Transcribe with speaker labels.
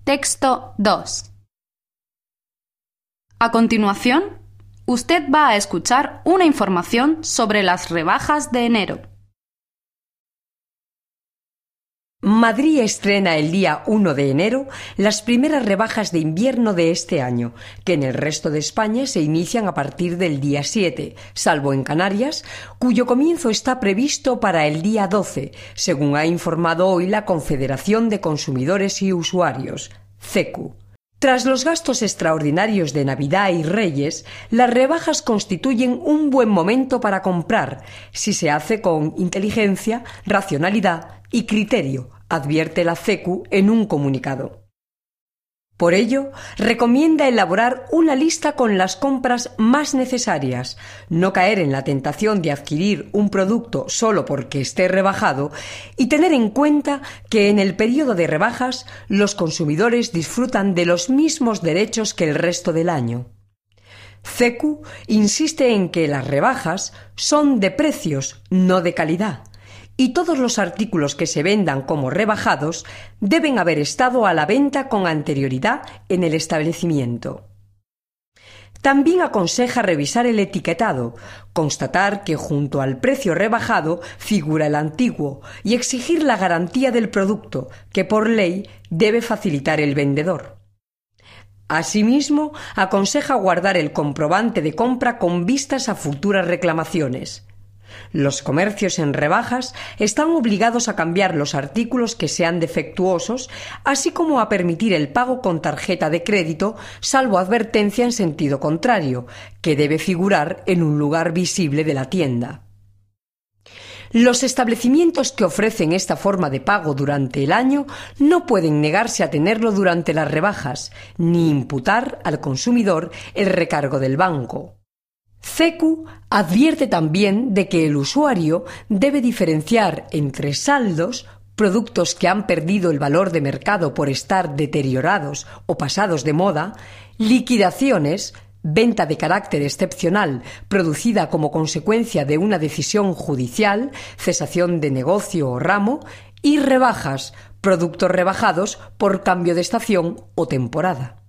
Speaker 1: Texto 2. A continuación, usted va a escuchar una información sobre las rebajas de enero.
Speaker 2: Madrid estrena el día 1 de enero las primeras rebajas de invierno de este año, que en el resto de España se inician a partir del día 7, salvo en Canarias, cuyo comienzo está previsto para el día 12, según ha informado hoy la Confederación de Consumidores y Usuarios, CECU. Tras los gastos extraordinarios de Navidad y Reyes, las rebajas constituyen un buen momento para comprar, si se hace con inteligencia, racionalidad y criterio, advierte la CECU en un comunicado. Por ello, recomienda elaborar una lista con las compras más necesarias, no caer en la tentación de adquirir un producto solo porque esté rebajado y tener en cuenta que en el periodo de rebajas los consumidores disfrutan de los mismos derechos que el resto del año. CECU insiste en que las rebajas son de precios, no de calidad, y todos los artículos que se vendan como rebajados deben haber estado a la venta con anterioridad en el establecimiento. También aconseja revisar el etiquetado, constatar que junto al precio rebajado figura el antiguo y exigir la garantía del producto, que por ley debe facilitar el vendedor. Asimismo, aconseja guardar el comprobante de compra con vistas a futuras reclamaciones. Los comercios en rebajas están obligados a cambiar los artículos que sean defectuosos, así como a permitir el pago con tarjeta de crédito, salvo advertencia en sentido contrario, que debe figurar en un lugar visible de la tienda. Los establecimientos que ofrecen esta forma de pago durante el año no pueden negarse a tenerlo durante las rebajas, ni imputar al consumidor el recargo del banco. CECU advierte también de que el usuario debe diferenciar entre saldos, productos que han perdido el valor de mercado por estar deteriorados o pasados de moda, liquidaciones, venta de carácter excepcional producida como consecuencia de una decisión judicial, cesación de negocio o ramo, y rebajas, productos rebajados por cambio de estación o temporada.